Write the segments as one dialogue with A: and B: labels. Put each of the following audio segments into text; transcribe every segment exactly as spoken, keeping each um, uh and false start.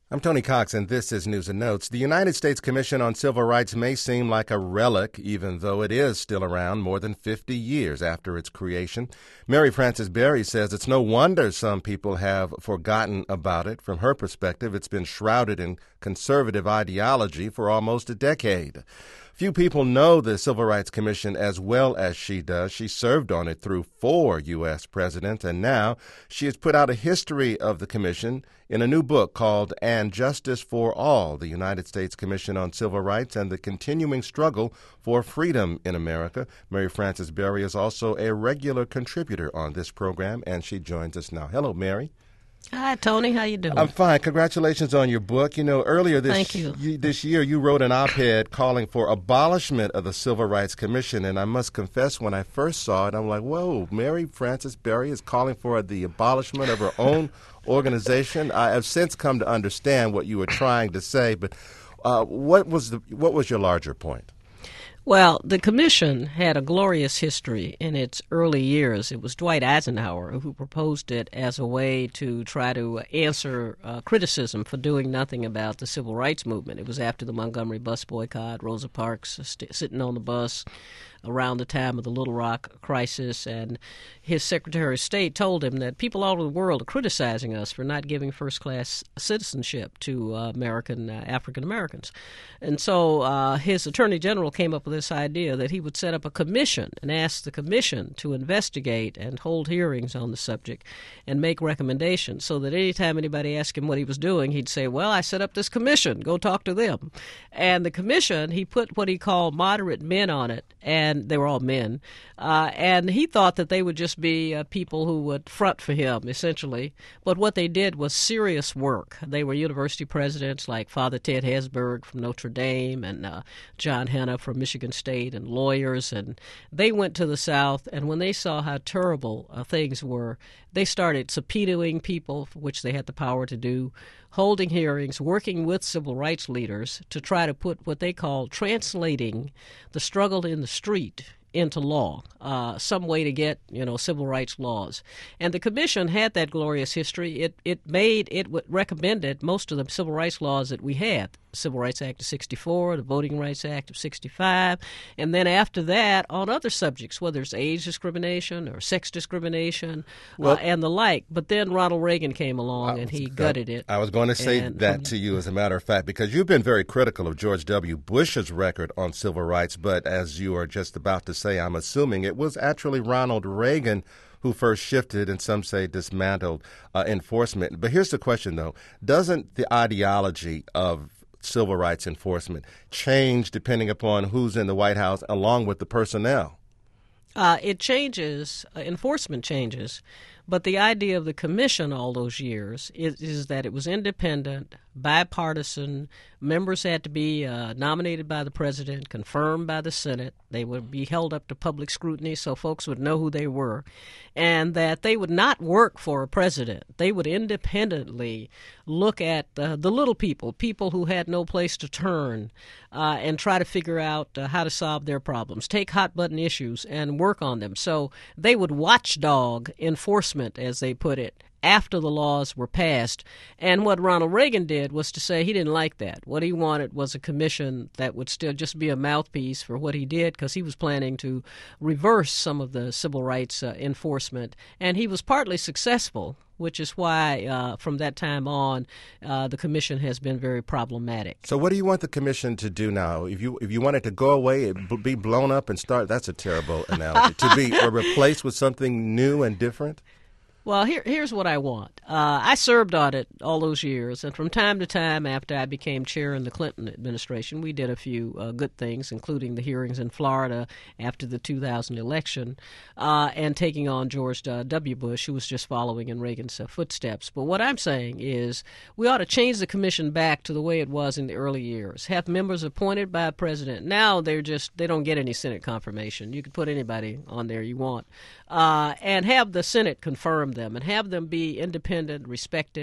A: I'm Tony Cox, and this is News and Notes. The United States Commission on Civil Rights may seem like a relic, even though it is still around more than fifty years after its creation. Mary Frances Berry says it's no wonder some people have forgotten about it. From her perspective, it's been shrouded in conservative ideology for almost a decade. Few people know the Civil Rights Commission as well as she does. She served on it through four U S presidents, and now she has put out a history of the commission in a new book called And Justice for All, the United States Commission on Civil Rights and the Continuing Struggle for Freedom in America. Mary Frances Berry is also a regular contributor on this program, and she joins us now. Hello, Mary.
B: Hi, Tony. How you doing?
A: I'm fine. Congratulations on your book. You know, earlier this
B: Thank you.
A: y- this year, you wrote an op-ed calling for abolishment of the Civil Rights Commission, and I must confess, when I first saw it, I'm like, whoa, Mary Frances Berry is calling for the abolishment of her own organization. I have since come to understand what you were trying to say, but uh, what was the what was your larger point?
B: Well, the commission had a glorious history in its early years. It was Dwight Eisenhower who proposed it as a way to try to answer uh, criticism for doing nothing about the civil rights movement. It was after the Montgomery bus boycott, Rosa Parks st- sitting on the bus around the time of the Little Rock crisis, and his Secretary of State told him that people all over the world are criticizing us for not giving first-class citizenship to uh, American uh, African Americans. And so uh, his Attorney General came up with this idea that he would set up a commission and ask the commission to investigate and hold hearings on the subject and make recommendations, so that anytime anybody asked him what he was doing, he'd say, well, I set up this commission, go talk to them. And the commission, he put what he called moderate men on it, and And they were all men, uh, and he thought that they would just be uh, people who would front for him, essentially. But what they did was serious work. They were university presidents like Father Ted Hesburgh from Notre Dame and uh, John Hanna from Michigan State, and lawyers, and they went to the South, and when they saw how terrible uh, things were, they started subpoenaing people, which they had the power to do, holding hearings, working with civil rights leaders to try to put what they call translating the struggle in the street into law, uh, some way to get, you know, civil rights laws. And the commission had that glorious history. It it made, it recommended most of the civil rights laws that we had. The Civil Rights Act of sixty-four, the Voting Rights Act of sixty-five, and then after that on other subjects, whether it's age discrimination or sex discrimination well, uh, and the like. But then Ronald Reagan came along and he gutted it.
A: I was going to say
B: and,
A: that to you, as a matter of fact, because you've been very critical of George W. Bush's record on civil rights, but as you are just about to say, I'm assuming it was actually Ronald Reagan who first shifted and some say dismantled uh, enforcement. But here's the question, though. Doesn't the ideology of civil rights enforcement change depending upon who's in the White House along with the personnel?
B: Uh, it changes, uh, enforcement changes, but the idea of the commission all those years is, is that it was independent, bipartisan. Members had to be uh, nominated by the president, confirmed by the Senate. They would be held up to public scrutiny so folks would know who they were, and that they would not work for a president. They would independently look at uh, the little people, people who had no place to turn, uh, and try to figure out uh, how to solve their problems, take hot-button issues and work on them. So they would watchdog enforcement, as they put it, after the laws were passed. And what Ronald Reagan did was to say he didn't like that. What he wanted was a commission that would still just be a mouthpiece for what he did, because he was planning to reverse some of the civil rights uh, enforcement. And he was partly successful, which is why uh, from that time on, uh, the commission has been very problematic.
A: So what do you want the commission to do now? If you if you want it to go away, it b- be blown up and start, that's a terrible analogy, to be uh, replaced with something new and different?
B: Well, here, here's what I want. Uh, I served on it all those years, and from time to time after I became chair in the Clinton administration, we did a few uh, good things, including the hearings in Florida after the two thousand election, uh, and taking on George uh, W. Bush, who was just following in Reagan's uh, footsteps. But what I'm saying is we ought to change the commission back to the way it was in the early years. Have members appointed by a president. Now they're just, they don't get any Senate confirmation. You can put anybody on there you want. Uh, and have the Senate confirm them and have them be independent, respected,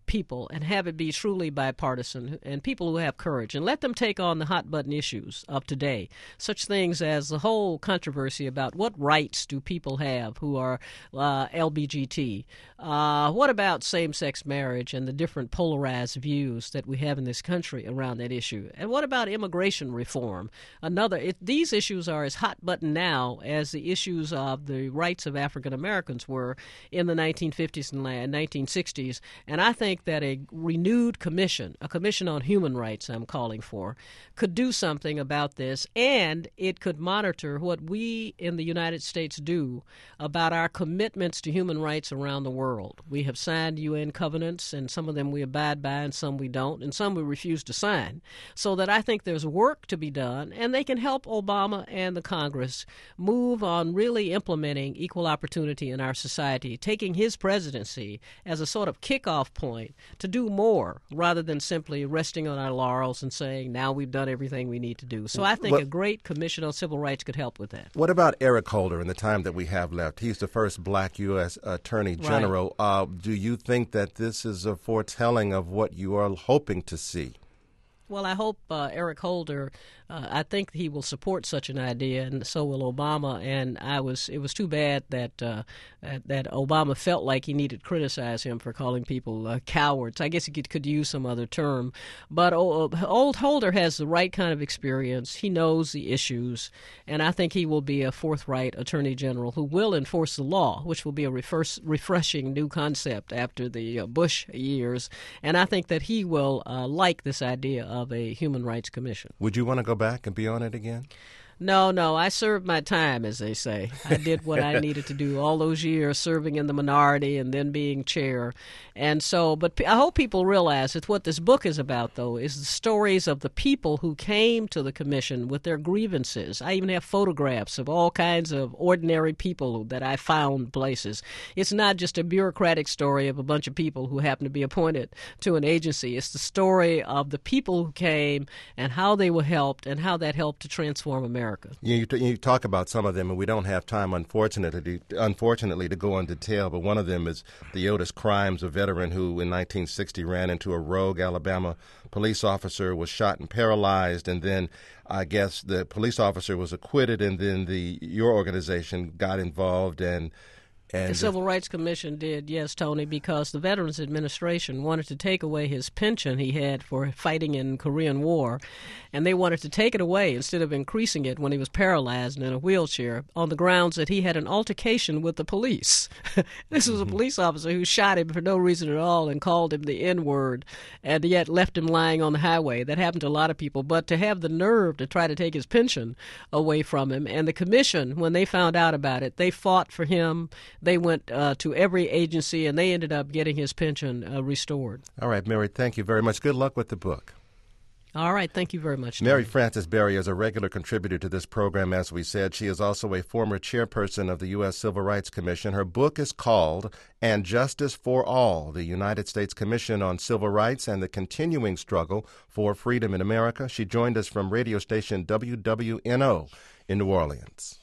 B: people and have it be truly bipartisan, and people who have courage, and let them take on the hot-button issues of today, such things as the whole controversy about what rights do people have who are uh, L B G T. Uh, what about same-sex marriage and the different polarized views that we have in this country around that issue? And what about immigration reform? Another, it, these issues are as hot-button now as the issues of the rights of African Americans were in the nineteen fifties and nineteen sixties. And I think that a renewed commission, a commission on human rights I'm calling for, could do something about this, and it could monitor what we in the United States do about our commitments to human rights around the world. We have signed U N covenants, and some of them we abide by and some we don't, and some we refuse to sign. So that I think there's work to be done, and they can help Obama and the Congress move on really implementing equal opportunity in our society, taking his presidency as a sort of kickoff point to do more rather than simply resting on our laurels and saying, now we've done everything we need to do. So I think
A: what,
B: a great commission on civil rights could help with that.
A: What about Eric Holder in the time that we have left? He's the first black U S Attorney General. Right. Uh, do you think that this is a foretelling of what you are hoping to see?
B: Well, I hope uh, Eric Holder, uh, I think he will support such an idea, and so will Obama. And I was, it was too bad that uh, that Obama felt like he needed to criticize him for calling people uh, cowards. I guess he could, could use some other term. But old Holder has the right kind of experience. He knows the issues, and I think he will be a forthright Attorney General who will enforce the law, which will be a refresh, refreshing new concept after the uh, Bush years. And I think that he will uh, like this idea of of a Human Rights Commission.
A: Would you want to go back and be on it again?
B: No, no. I served my time, as they say. I did what I needed to do all those years serving in the minority and then being chair. And so, but I hope people realize that what this book is about, though, is the stories of the people who came to the commission with their grievances. I even have photographs of all kinds of ordinary people that I found places. It's not just a bureaucratic story of a bunch of people who happen to be appointed to an agency. It's the story of the people who came and how they were helped and how that helped to transform America.
A: You, you, t- you talk about some of them, and we don't have time, unfortunately, unfortunately, to go into detail. But one of them is the Otis Crimes, a veteran who, in nineteen sixty, ran into a rogue Alabama police officer, was shot and paralyzed, and then I guess the police officer was acquitted, and then the your organization got involved and. And
B: the Civil Rights Commission did, yes, Tony, because the Veterans Administration wanted to take away his pension he had for fighting in Korean War, and they wanted to take it away instead of increasing it when he was paralyzed and in a wheelchair on the grounds that he had an altercation with the police. This was a police officer who shot him for no reason at all and called him the N-word, and yet left him lying on the highway. That happened to a lot of people. But to have the nerve to try to take his pension away from him, and the commission, when they found out about it, they fought for him. They went uh, to every agency, and they ended up getting his pension uh, restored.
A: All right, Mary, thank you very much. Good luck with the book.
B: All right, thank you very much.
A: Mary Frances Berry is a regular contributor to this program, as we said. She is also a former chairperson of the U S Civil Rights Commission. Her book is called And Justice for All, the United States Commission on Civil Rights and the Continuing Struggle for Freedom in America. She joined us from radio station W W N O in New Orleans.